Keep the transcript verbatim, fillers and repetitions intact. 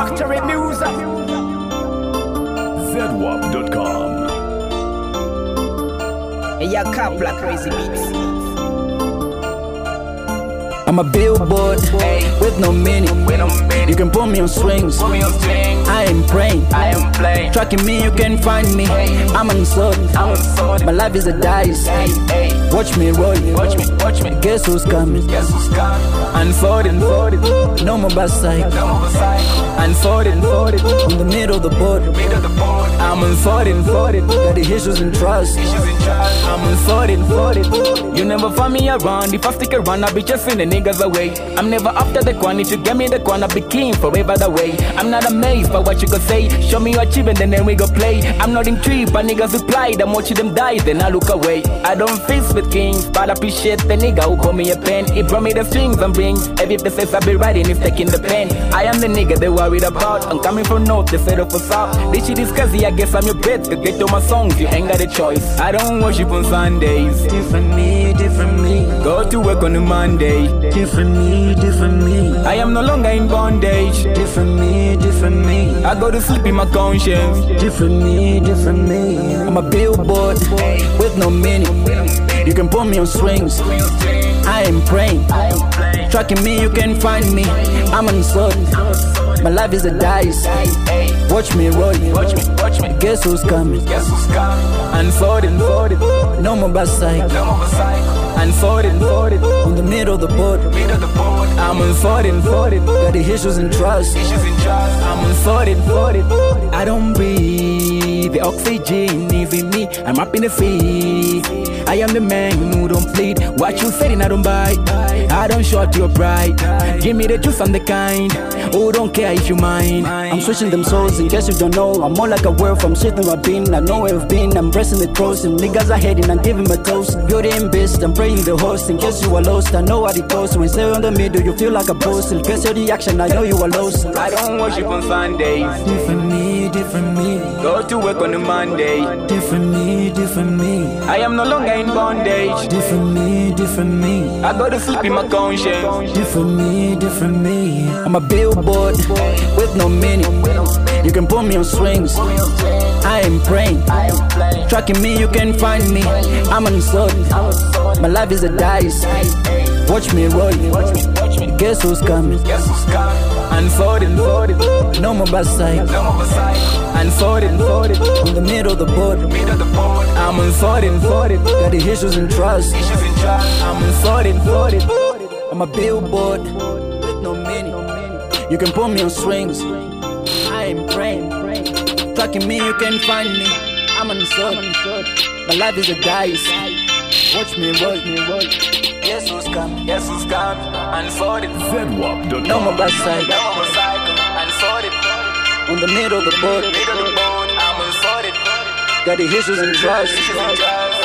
Factory Music. Z W A P dot com. Hey, ya Kapla Crazy Beats. I'm a billboard Hey. with no meaning. Wait a minute. You can put me on swings. Put me on string. I am praying. I am playing. Tracking me, you can find me. I'm unsorted. I'm a sword. My life is a dice. Hey, hey. Watch me roll. Watch me, watch me. Guess who's coming? Guess who's coming? Unfolding. No more bad side. Come over side. Unfolding. On the middle of the board. Mid of the board. I'm unfolding. Got the issues and trust. Issues in charge. I'm unfolding. You never find me around. If I stick around, I'll be chasing the niggas away. I'm never after the quan. If you get me the quan, I'll be keen forever the way. I'm not amazed by what you could say. Show me your achievement and then we go play. I'm not intrigued by niggas reply. I'm watching them die, then I look away. I don't feast with kings, but I appreciate the nigga who call me a pen. He brought me the strings and rings. Every place I be writing is taking the pen. I am the nigga they worried about. I'm coming from north, they set up for south. This shit is crazy, I guess I'm your bet. To get to my songs, you ain't got a choice. I don't worship on Sundays. Different me, different me, Go to work on a Monday. different me, different me, I am no longer in bondage. different me, different me, I go to sleep in my conscience. different me, different me. I'm a billboard with no meaning. You can put me on swings. I am praying. Tracking me, you can find me. I'm uncertain. My life is a dice. Watch me roll. Watch me, watch me. Guess who's coming? Guess who's coming? Unfolding. No more bad side. Come over side. Unfolding. On the middle of the board. Mid of the board. I'm unfolding. Got the issues and trust. Issues in charge. I'm unfolding. I don't breathe. The oxygen is in me. I'm rapping the sea. I am the man who don't plead. What you saying, I don't buy. I don't short your pride. Give me the juice, I'm the kind who don't care if you mind. I'm switching them souls in case you don't know. I'm more like a werewolf, I'm shifting my bean. I know where I've been, I'm pressing the cross. And niggas are hating, I'm giving my toast. Beauty and beast, I'm praying the host. In case you are lost, I know what it goes. When stay on the middle, you feel like a boss. In case you're the action, I know you are lost. I don't worship on Sundays. Different me, different me, Go to work on a Monday. different me, different me, I am no longer in bondage. different me, different me, I go to sleep in my conscience. different me, different me, I'm a billboard with no meaning. You can put me on swings. I am praying. Tracking me, you can find me. I'm uncertain. My life is a dice. Watch me roll. Guess who's coming? Guess who's coming? Unfolding. No more bad side. Come over side. Unfolding. On the middle of the board. Mid of the board. I'm unfolding. Got the issues and trust. Issues in charge. I'm unfolding. I'm a billboard with no meaning. You can put me on swings. I am praying. Tracking me, you can find me. I'm uncertain. My life is a dice. Watch me roll. Guess who's coming? Guess who's coming? Unfolded. Z W A P dot No more com. bad side. Come over side. Unfolded. On the middle of the board. Mid of the board. I'm unfolded. Got the issues and trust. Issues in charge.